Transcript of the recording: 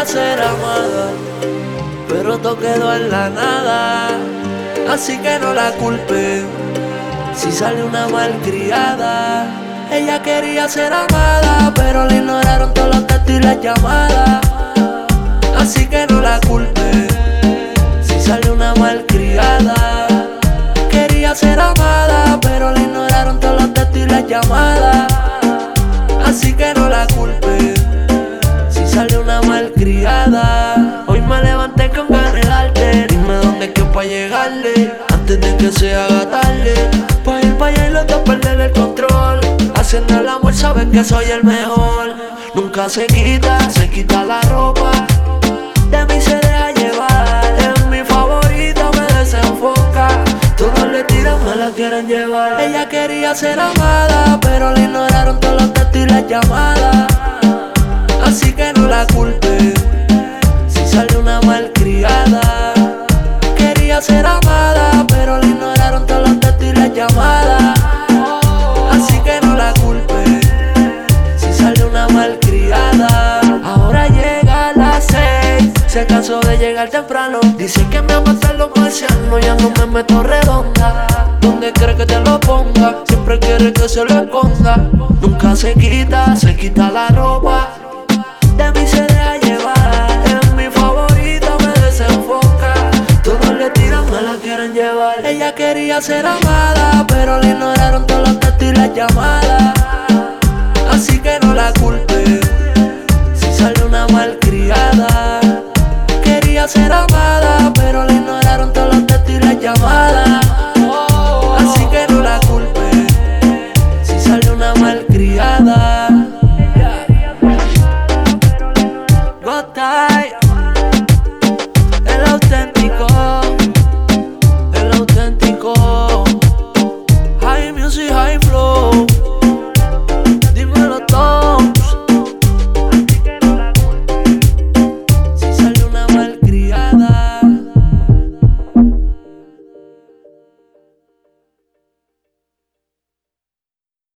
quería ser amada, pero todo quedó en la nada. Así que no la culpen si sale una malcriada. Ella quería ser amada, pero le ignoraron todos los textos y las llamadas. Así que no la culpen si sale una malcriada. Quería ser amada, pero le ignoraron todos los textos y las llamadas. Así que no la culpen si sale una malcriada. Hoy me levanté con ganas de darte. Dime dónde es que pa' llegarle antes de que se haga tarde. Pa' ir pa' allá y los dos perder el control. Haciendo el amor sabes que soy el mejor. Nunca se quita la ropa. De mí se deja llevar. Es mi favorita, me desenfoca. Todos le tiran, me la quieren llevar. Ella quería ser amada, pero le ignoraron todos los textos y las llamadas. Así que no la culpen si sale una malcriada. Quería ser amada, pero le ignoraron todos los textos y las llamadas. Así que no la culpen si sale una malcriada. Ahora llega a las 6, se cansó de llegar temprano. Dice que me ama hasta los marcianos, ya no me meto redonda. ¿Dónde cree que te lo ponga? Siempre quiere que se lo esconda. Nunca se quita la ropa. De mí se deja llevar. Es mi favorita, me desenfoca. Todos le tiran, me la quieren llevar. Ella quería ser amada, pero le ignoraron todos los textos y las llamadas. Así que no la culpen si sale una malcriada. Quería ser amada, pero le ignoraron